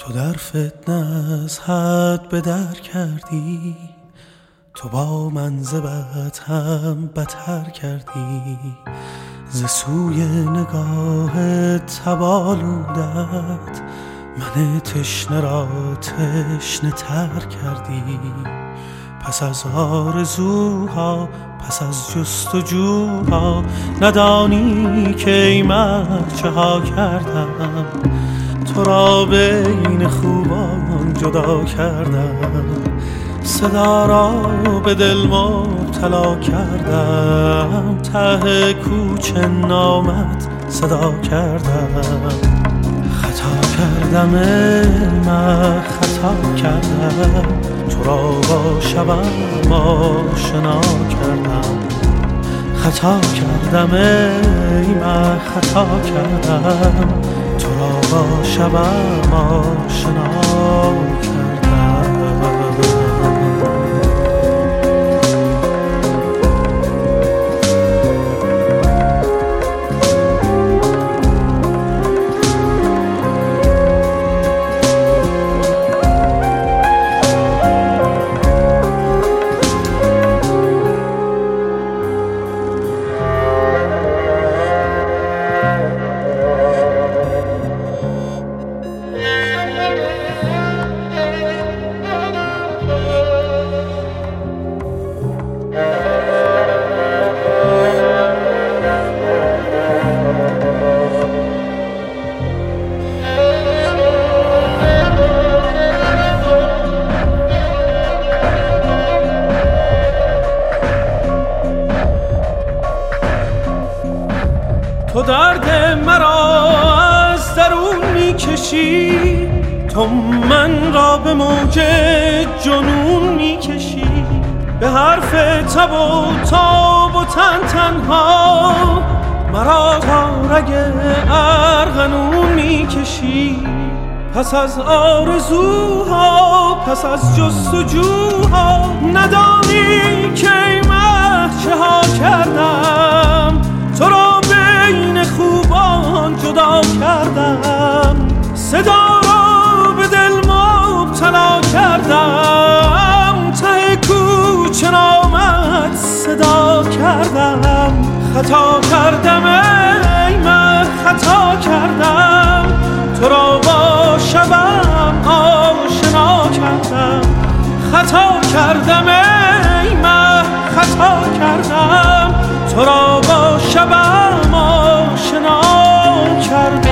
تو در فتنه از حد به در کردی، تو با من ز بد هم بتر کردی. ز سوی نگاه تبالودت من تشنه را تشنه تر کردی. پس از آرزوها پس از جستجوها ندانی که ای مرد چه ها کردم. تو را بین خوبان جدا کردم، صدا را به دل مبتلا کردم. ته کوچه نامت صدا کردم. خطا کردم من خطا کردم، تو را با شبم آشنا کردم. خطا کردم من خطا کردم، تو را با شبم آشنا کردم. تو درد مرا از درون میکشی، تو من را به موج جنون میکشی. به حرف تب و تاب و تن تنها مرا تا رگ ارغنون میکشی. پس از آرزوها پس از جستجوها ندانی که ای مه چه ها کردم. تو را بین خوبان جدا کردم، صدا را به دل مبتلا کردم. ته کوچه نامت صدا کردم. خطا کردم ای من خطا کردم، تو را با شبم آشنا کردم. خطا کردم ای من خطا کردم، تو را با شبم آشنا کردم.